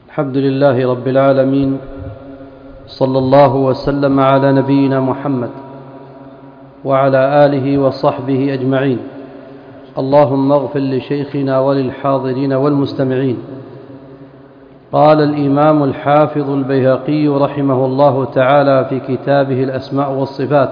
الحمد لله رب العالمين، صلى الله وسلم على نبينا محمد وعلى آله وصحبه أجمعين. اللهم اغفر لشيخنا وللحاضرين والمستمعين. قال الإمام الحافظ البيهقي رحمه الله تعالى في كتابه الأسماء والصفات: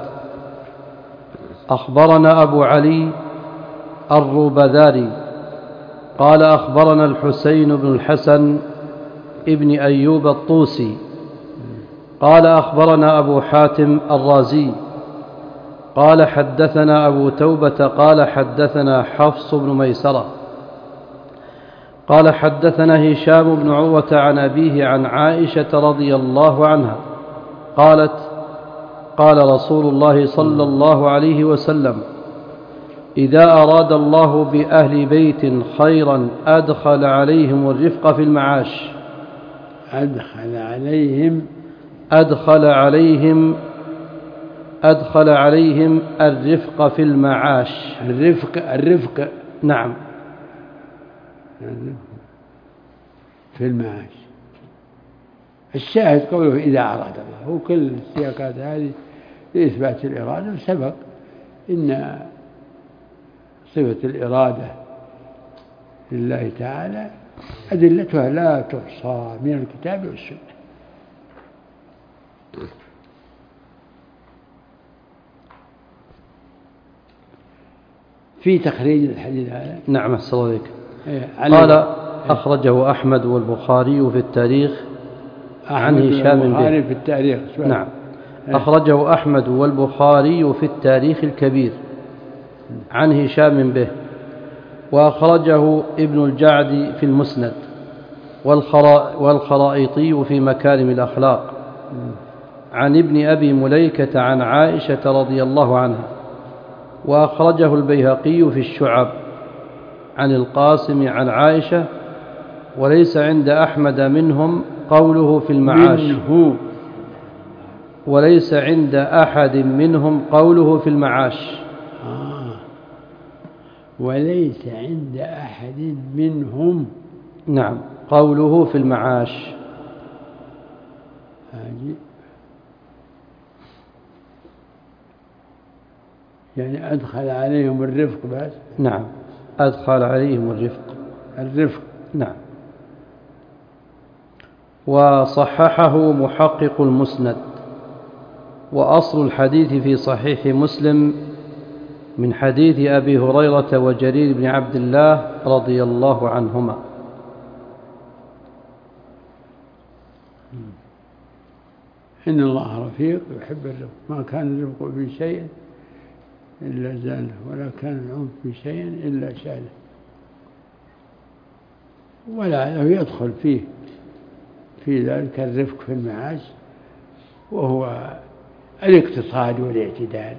أخبرنا أبو علي الروبذاري قال أخبرنا الحسين بن الحسن ابن أيوب الطوسي قال أخبرنا أبو حاتم الرازي قال حدثنا أبو توبة قال حدثنا حفص بن ميسرة قال حدثنا هشام بن عروة عن أبيه عن عائشة رضي الله عنها قالت: قال رسول الله صلى الله عليه وسلم: إذا أراد الله بأهل بيت خيرا أدخل عليهم الرفق في المعاش. أدخل عليهم الرفق في المعاش. الرفق نعم، في المعاش. الشاهد قوله إذا أراد الله، وكل السياقات هذه لإثبات الإرادة، وسبق إن صفة الإرادة لله تعالى أدلتها لا تحصى من الكتاب والسنة. في تخريج الحديث هذا. نعم، أحسن الله عليك. قال: أخرجه أحمد والبخاري في التاريخ عن هشام به. في التاريخ. نعم، أخرجه أحمد والبخاري في التاريخ الكبير عن هشام به، وأخرجه ابن الجعد في المسند، والخرائطي في مكارم الأخلاق عن ابن أبي مليكة عن عائشة رضي الله عنها، وأخرجه البيهقي في الشعب عن القاسم عن عائشة، وليس عند أحمد منهم قوله في المعاش. وليس عند أحد منهم قوله في المعاش. وليس عند أحد منهم، نعم، قوله في المعاش. يعني أدخل عليهم الرفق بس. نعم، أدخل عليهم الرفق. نعم. وصححه محقق المسند، وأصل الحديث في صحيح مسلم من حديث أبي هريرة وجرير بن عبد الله رضي الله عنهما. إن الله رفيق يحب الرفق، ما كان الرفق في شيء إلا زانه، ولا كان العنف في شيء إلا شانه، ولا يدخل في ذلك الرفق في المعاش، وهو الاقتصاد والاعتدال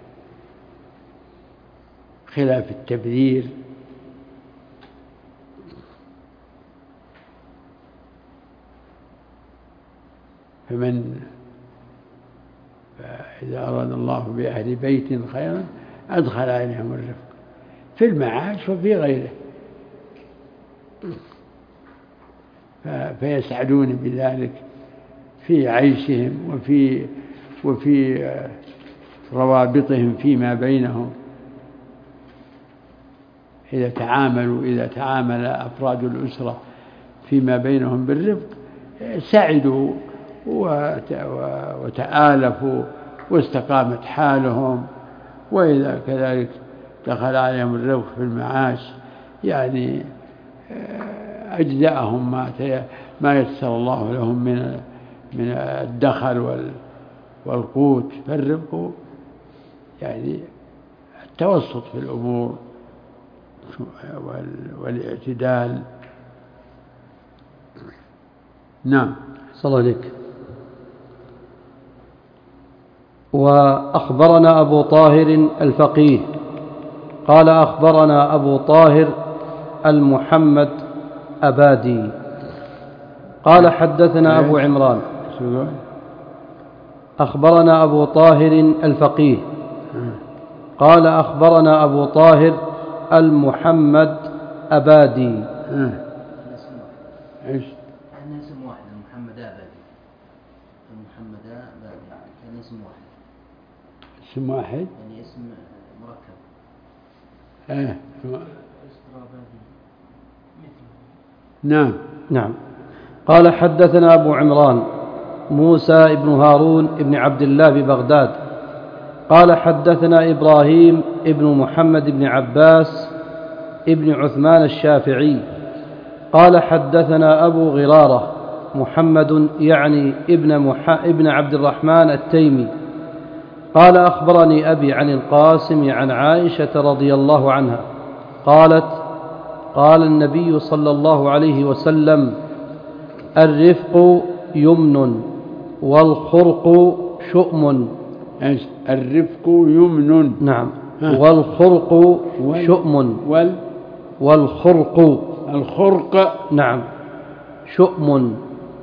خلاف التبذير. فإذا أراد الله بأهل بيت خيرا أدخل عليهم الرفق في المعاش وفي غيره، فيسعدون بذلك في عيشهم وفي روابطهم فيما بينهم. إذا تعامل أفراد الأسرة فيما بينهم بالرفق سعدوا وتآلفوا واستقامت حالهم. وإذا كذلك دخل عليهم الرفق في المعاش، يعني أجزأهم ما يسر الله لهم من الدخل والقوت. فالرفق يعني التوسط في الأمور والاعتدال. نعم، صلى الله عليك. وأخبرنا أبو طاهر الفقيه قال أخبرنا أبو طاهر المحمد أبادي قال حدثنا أبو عمران. أخبرنا أبو طاهر الفقيه قال أخبرنا أبو طاهر المحمد أبادي. كان اسم واحد المحمدا بادي المحمدا بادي كان اسم واحد اسم واحد يعني اسم مركب نعم نعم. قال حدثنا أبو عمران موسى بن هارون بن عبد الله ببغداد قال حدثنا إبراهيم بن محمد بن عباس ابن عثمان الشافعي قال حدثنا أبو غرارة محمد يعني ابن عبد الرحمن التيمي قال أخبرني أبي عن القاسم عن عائشة رضي الله عنها قالت قال النبي صلى الله عليه وسلم الرفق يمن والخرق شؤم. الرفق يمن نعم. والخرق شؤم. والخرق الخرق نعم شؤم.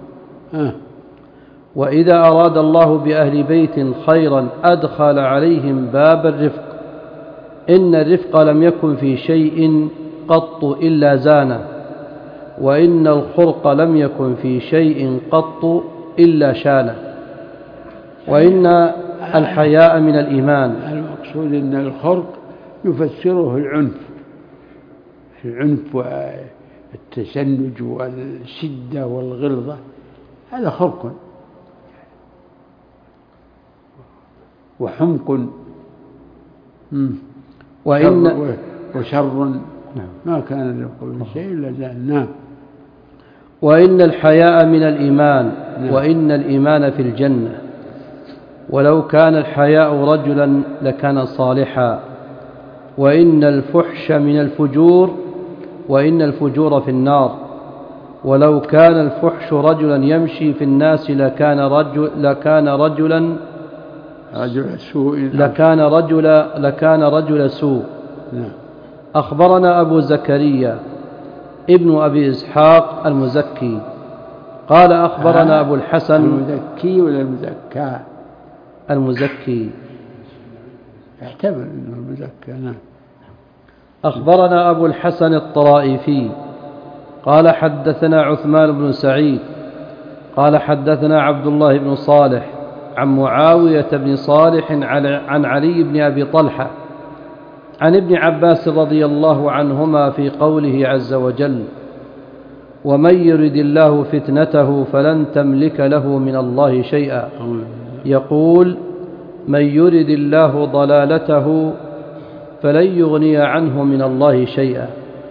وإذا أراد الله بأهل بيت خيرا أدخل عليهم باب الرفق إن الرفق لم يكن في شيء قط إلا زانه وإن الخرق لم يكن في شيء قط إلا شانه وإن الحياء من الإيمان. المقصود أن الخرق يفسره العنف والتشنج والشدة والغلظة هذا خرق وحمق وشر ما كان يقول شيء إلا زال. وإن الحياء من الإيمان وإن الإيمان في الجنة ولو كان الحياء رجلا لكان صالحا وإن الفحش من الفجور وإن الفجور في النار ولو كان الفحش رجلا يمشي في الناس لكان رجل سوء. أخبرنا أبو زكريا ابن أبي إسحاق المزكي قال أخبرنا أبو الحسن المزكي ولا المزكى؟ المزكي يحتمل أنه المزكى. أخبرنا أبو الحسن الطرائفي قال حدثنا عثمان بن سعيد قال حدثنا عبد الله بن صالح عن معاوية بن صالح عن علي بن أبي طلحة عن ابن عباس رضي الله عنهما في قوله عز وجل ومن يرد الله فتنته فلن تملك له من الله شيئا يقول من يرد الله ضلالته فلن يغني عنه من الله شيئا.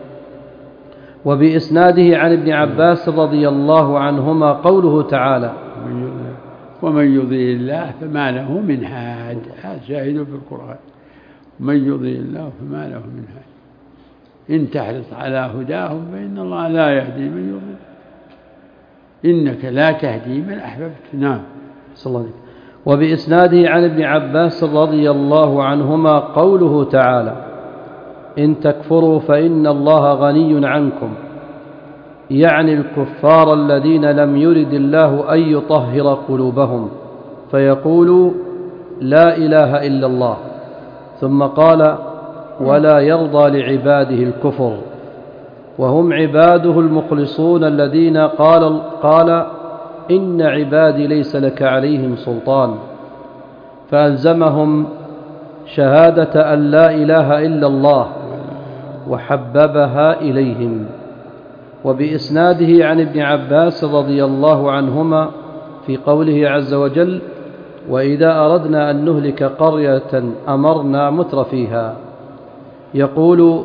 وبإسناده عن ابن عباس رضي الله عنهما قوله تعالى ومن يضلل الله فما له من هاد. هذا شاهد في القرآن من يضلل الله فما له من هاد إن تحرص على هداهم فإن الله لا يهدي من يضلل إنك لا تهدي من أحببت. نعم. صلى الله عليه وسلم. وبإسناده عن ابن عباس رضي الله عنهما قوله تعالى إن تكفروا فإن الله غني عنكم يعني الكفار الذين لم يرد الله أن يطهر قلوبهم فيقولوا لا إله إلا الله ثم قال ولا يرضى لعباده الكفر وهم عباده المخلصون الذين قال إن عبادي ليس لك عليهم سلطان فألزمهم شهادة أن لا إله إلا الله وحببها إليهم. وبإسناده عن ابن عباس رضي الله عنهما في قوله عز وجل وإذا أردنا أن نهلك قرية أمرنا متر فيها يقول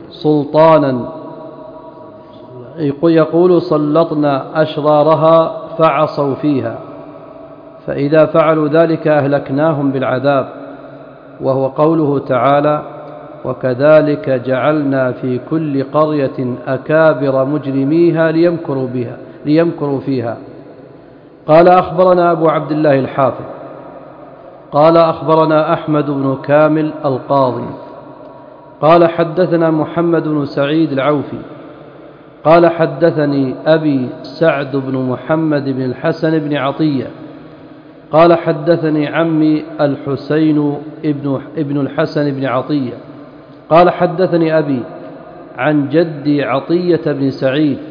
سلطنا أشرارها فعصوا فيها فإذا فعلوا ذلك أهلكناهم بالعذاب. وهو قوله تعالى وكذلك جعلنا في كل قرية أكابر مجرميها ليمكروا فيها. قال أخبرنا أبو عبد الله الحافظ قال أخبرنا أحمد بن كامل القاضي قال حدثنا محمد بن سعيد العوفي قال حدثني أبي سعد بن محمد بن الحسن بن عطية قال حدثني عمي الحسين ابن الحسن بن عطية قال حدثني أبي عن جدي عطية بن سعيد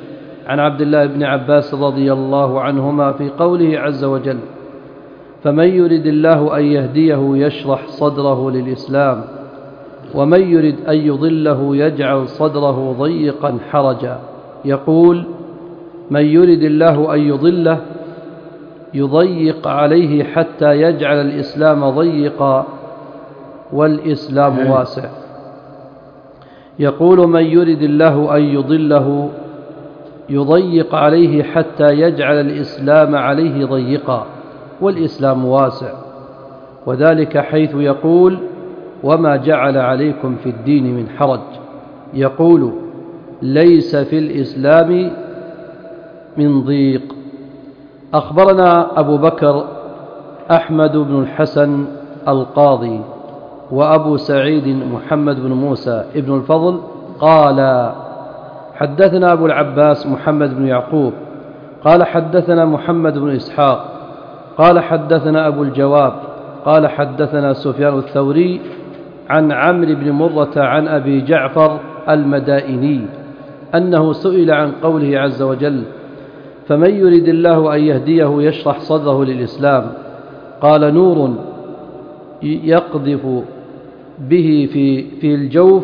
عن عبد الله بن عباس رضي الله عنهما في قوله عز وجل: فمن يرد الله أن يهديه يشرح صدره للإسلام ومن يرد أن يضله يجعل صدره ضيقا حرجا. يقول: من يرد الله أن يضله يضيق عليه حتى يجعل الإسلام ضيقا والإسلام واسع. يقول: من يرد الله أن يضله يضيق عليه حتى يجعل الإسلام عليه ضيقا والإسلام واسع، وذلك حيث يقول: وما جعل عليكم في الدين من حرج. يقول: ليس في الإسلام من ضيق. أخبرنا أبو بكر أحمد بن الحسن القاضي وأبو سعيد محمد بن موسى ابن الفضل قال: حدثنا أبو العباس محمد بن يعقوب قال: حدثنا محمد بن إسحاق قال: حدثنا أبو الجواب قال: حدثنا سفيان الثوري عن عمرو بن مرة عن أبي جعفر المدائني أنه سئل عن قوله عز وجل: فمن يرد الله أن يهديه يشرح صدره للإسلام، قال: نور يقذف به في الجوف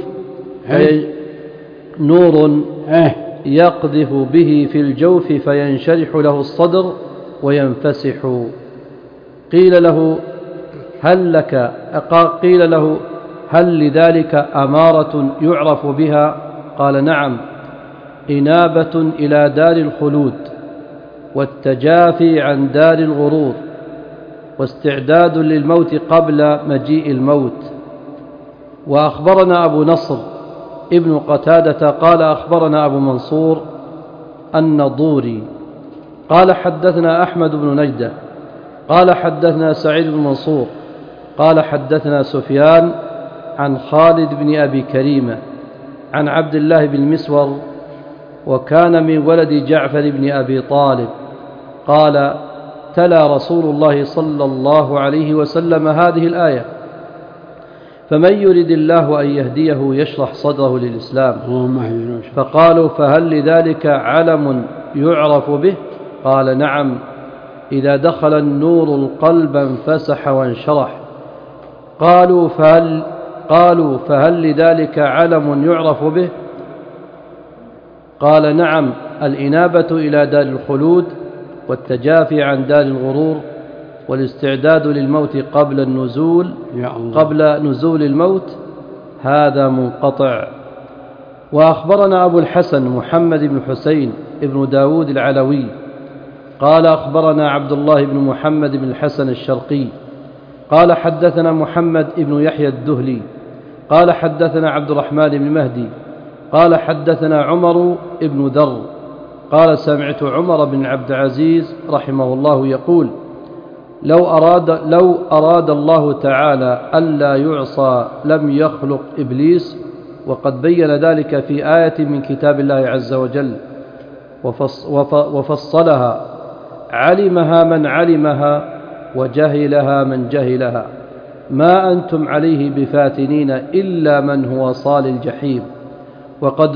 نور يقذف به في الجوف فينشرح له الصدر وينفسح. قيل له: هل لذلك أمارة يعرف بها؟ قال: نعم، إنابة إلى دار الخلود، والتجافي عن دار الغرور، واستعداد للموت قبل مجيء الموت. وأخبرنا أبو نصر ابن قتادة قال: أخبرنا أبو منصور النضوري قال: حدثنا أحمد بن نجدة قال: حدثنا سعيد بن منصور قال: حدثنا سفيان عن خالد بن أبي كريمة عن عبد الله بن مسور، وكان من ولد جعفر بن أبي طالب، قال: تلا رسول الله صلى الله عليه وسلم هذه الآية: فمن يرد الله أن يهديه يشرح صدره للإسلام. فقالوا: فهل لذلك علم يعرف به؟ قال: نعم، إذا دخل النور القلب انفسح وانشرح. قالوا: فهل لذلك علم يعرف به؟ قال: نعم، الإنابة إلى دار الخلود، والتجافي عن دار الغرور، والاستعداد للموت قبل نزول الموت. هذا منقطع. وأخبرنا أبو الحسن محمد بن حسين ابن داود العلوي قال: أخبرنا عبد الله بن محمد بن الحسن الشرقي قال: حدثنا محمد بن يحيى الدهلي قال: حدثنا عبد الرحمن بن مهدي قال: حدثنا عمر بن ذر قال: سمعت عمر بن عبد العزيز رحمه الله يقول: لو أراد الله تعالى ألا يعصى لم يخلق إبليس. وقد بين ذلك في آية من كتاب الله عز وجل وفصلها: علمها من علمها وجهلها من جهلها، ما أنتم عليه بفاتنين إلا من هو صال الجحيم. وقد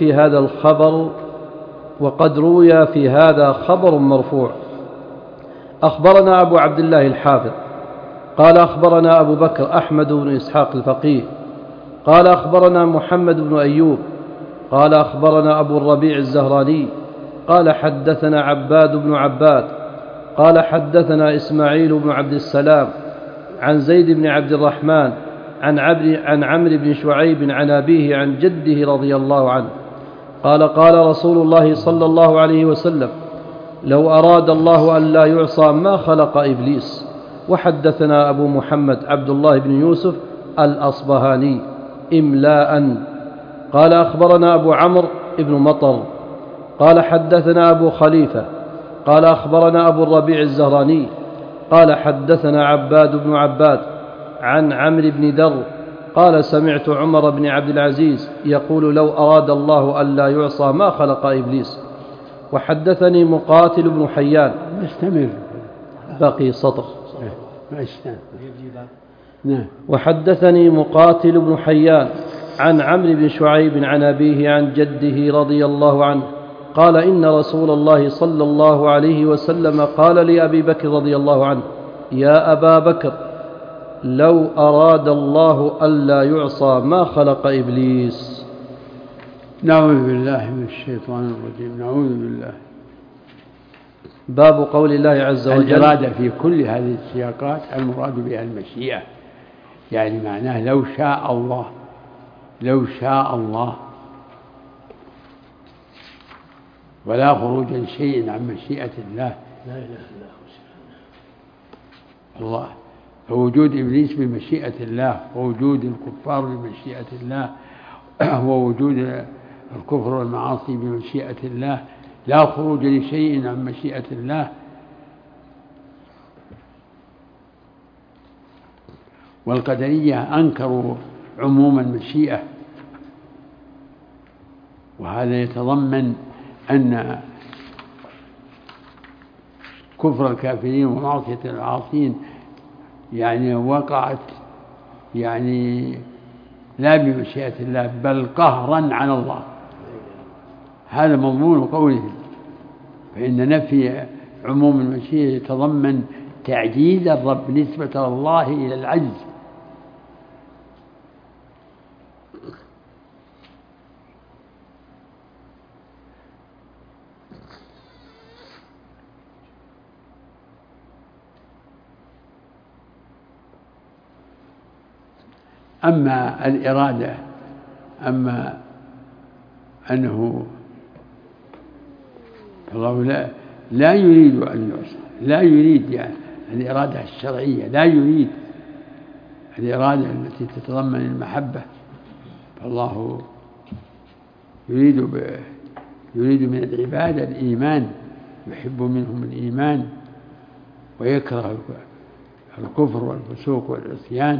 روي في هذا خبر مرفوع. أخبرنا أبو عبد الله الحافظ قال: أخبرنا أبو بكر أحمد بن إسحاق الفقيه قال: أخبرنا محمد بن أيوب قال: أخبرنا أبو الربيع الزهراني قال: حدثنا عباد بن عباد قال: حدثنا إسماعيل بن عبد السلام عن زيد بن عبد الرحمن عن عمرو بن شعيب عن أبيه عن جده رضي الله عنه قال: قال رسول الله صلى الله عليه وسلم: لو أراد الله أن لا يعصى ما خلق إبليس. وحدثنا أبو محمد عبد الله بن يوسف الأصبهاني إملاء قال: أخبرنا أبو عمرو بن مطر قال: حدثنا أبو خليفة قال: أخبرنا أبو الربيع الزهراني قال: حدثنا عباد بن عباد عن عمرو بن ذر قال: سمعت عمر بن عبد العزيز يقول: لو أراد الله أن لا يعصى ما خلق إبليس. وحدثني مقاتل بن حيان بقي سطر. وحدثني مقاتل بن حيان عن عمرو بن شعيب عن أبيه عن جده رضي الله عنه قال إن رسول الله صلى الله عليه وسلم قال لأبي بكر رضي الله عنه: يا أبا بكر، لو أراد الله ألا يعصى ما خلق إبليس. نعوذ بالله من الشيطان الرجيم، نعوذ بالله. باب قول الله عز وجل: الإرادة في كل هذه السياقات المراد بها المشيئة، يعني معناه لو شاء الله، لو شاء الله، ولا خروج شيء عن مشيئة الله. لا إله إلا هو سبحانه الله. فوجود إبليس بمشيئة الله، ووجود الكفار بمشيئة الله، ووجود الكفر والمعاصي بمشيئة الله، لا خروج لشيء عن مشيئة الله. والقدرية أنكروا عموم المشيئة، وهذا يتضمن أن كفر الكافرين ومعصية العاصين يعني وقعت يعني لا بمشيئة الله بل قهرا على الله. هذا مضمون قولهم، فإن نفي عموم المشيئة يتضمن تعجيز الرب نسبة الله إلى العجز. أما الإرادة، أما أنه الله لا يريد أن يعصى، لا يريد يعني الإرادة الشرعية، لا يريد الإرادة التي تتضمن المحبة، فالله يريد من العباد الإيمان، يحب منهم الإيمان ويكره الكفر والفسوق والعصيان.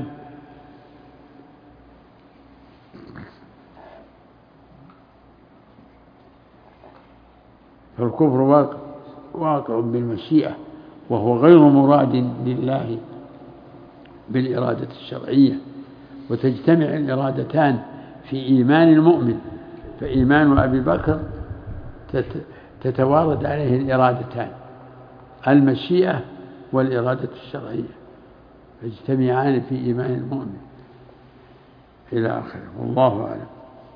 فالكفر واقع بالمشيئة، وهو غير مراد لله بالإرادة الشرعية. وتجتمع الإرادتان في إيمان المؤمن، فإيمان أبي بكر تتوارد عليه الإرادتان، المشيئة والإرادة الشرعية، يجتمعان في إيمان المؤمن إلى آخره، والله أعلم.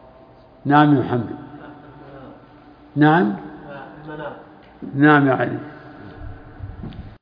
نعم محمد. نعم. نعم يا علي.